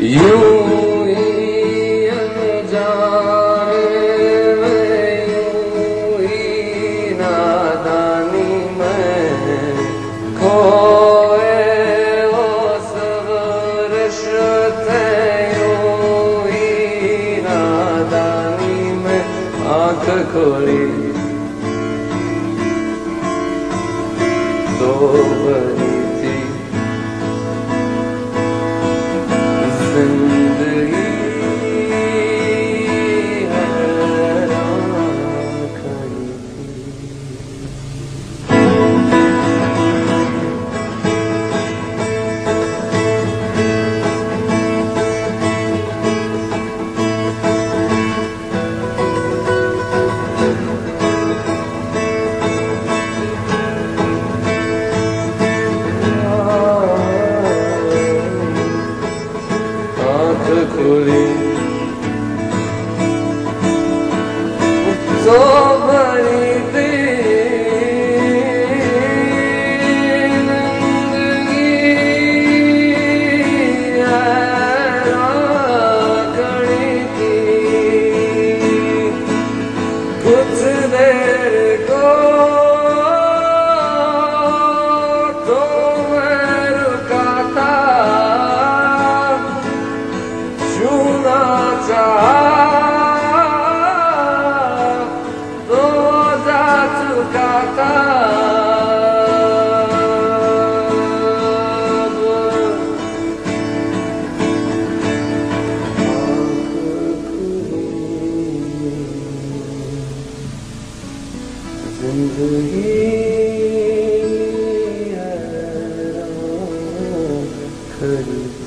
यूं ही अनजाने में, यूं ही नादानी में खोए वो सब रिश्ते, यूं ही नादानी में आँख खोली तो भरी थी जिंदगी हैरान खड़ी खुली तो भरी थी जिंदगी हैरान खड़ी थी। कुछ देर को तो मैं रुका था, छूना चाहा तो जा चुका था। जिंदगी हैरान खड़ी